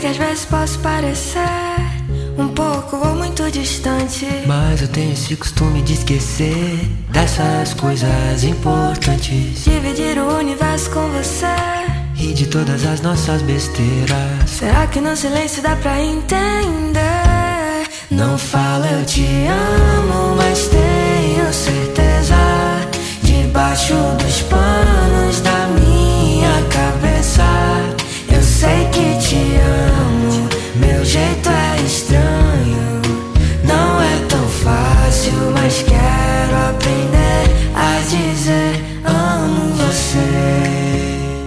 que às vezes posso parecer um pouco ou muito distante, mas eu tenho esse costume de esquecer dessas coisas importantes. Dividir o universo com você e de todas as nossas besteiras. Será que no silêncio dá pra entender? Não fala eu te amo, mas tenho certeza, debaixo dos panos da minha cabeça, eu sei que te amo. Meu jeito é estranho, não é tão fácil, mas quero aprender a dizer amo você.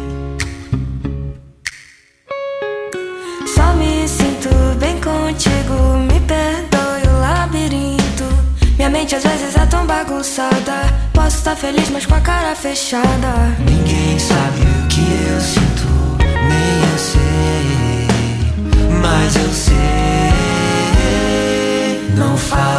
Só me sinto bem contigo, me perdoe o labirinto. Minha mente às vezes é tão bagunçada, posso estar feliz mas com a cara fechada. Ninguém sabe o que eu sinto, nem eu sei, mas eu sei. Não faz